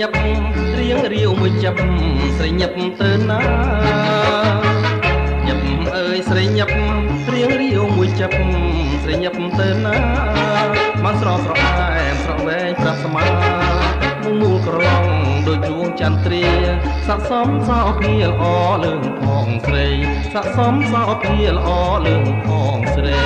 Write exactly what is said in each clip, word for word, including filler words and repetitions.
ញឹករៀងរាវមួយចាប់ស្រីញឹកទៅណាញឹកអើយស្រីញឹករៀងរាវមួយចាប់ស្រីញឹកទៅណាបានស្រស់ស្រអែមស្រស់វែងប្រាស្មាមុំមូលក្រឡងដូចជួងចន្ទ្រាស័កសមសោភាល្អលើងផងស្រីស័កសមសោភាល្អលើងផងស្រី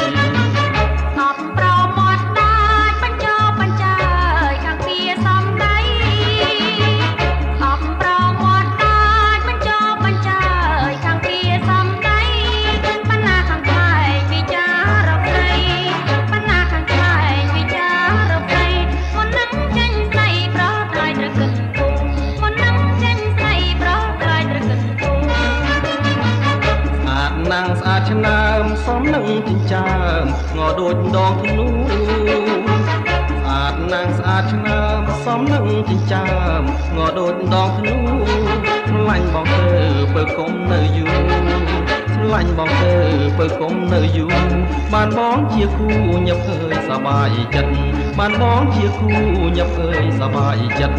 នាងស្អាតឆ្នើមសមនឹងចិញ្ចើមងអដូចដងធ្នូស្អាតនាងស្អាតឆ្នើមសមនឹងចិញ្ចើមងអដូចដងធ្នូស្រឡាញ់បងទៅបើគុំនៅយូរស្រឡាញ់បងទៅបើគុំនៅយូរបានបងជាគូញឹកអើយសប្បាយចិត្តបានបងជាគូញឹកអើយសប្បាយចិត្ត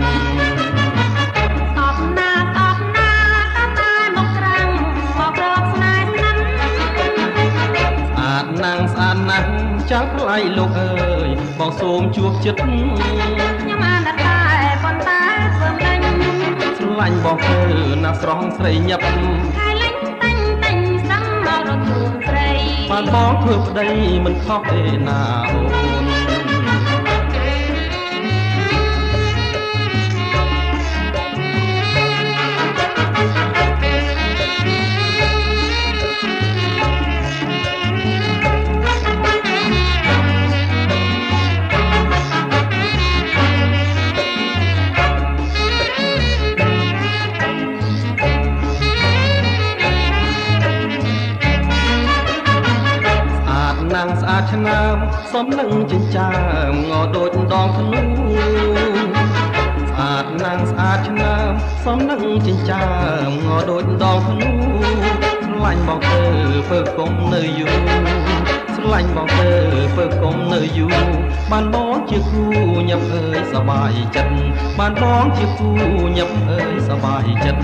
នាងស្អាតណាស់ចាំថ្លៃលោកអើយបងសូមជួបចិត្តខ្ញុំអាណិតតែប៉ុន្តែធ្វើមិនដេញស្រឡាញ់បងធ្វើណាស់ស្រស់ស្រីញឹកហើយលេងតាញ់តាញ់សឹងមករត់ជួបស្រីបានបងធ្វើប្តីមិនខុសទេណាអូននាងស្អាតឆ្នើមសមនឹងចិញ្ចើមងអដូចដងធ្នូស្អាតនាងស្អាតឆ្នើមសមនឹងចិញ្ចើមងអដូចដងធ្នូស្រឡាញ់បងទៅពើគុំនៅយូរស្រឡាញ់បងទៅពើគុំនៅយូរបានបងជាគូញឹកអើយសប្បាយចិត្តបានបងជាគូញឹកអើយសប្បាយចិត្ត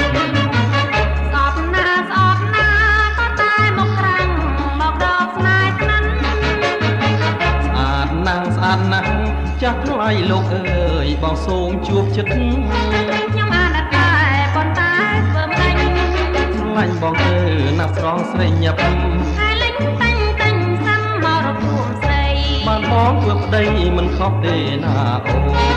ណាស់ចាស់ថ្លៃលោកអើយបងសូមជួបចិត្តខ្ញុំអាណិតតែប៉ុន្តែធ្វើមិនដេញស្រឡាញ់បងទៅណាស់ស្រស់ស្រីញឹកហើយលេងតាញ់តាញ់សាំមករត់ជួបស្រីបានបងធ្វើប្តីមិនខុសទេណាអូ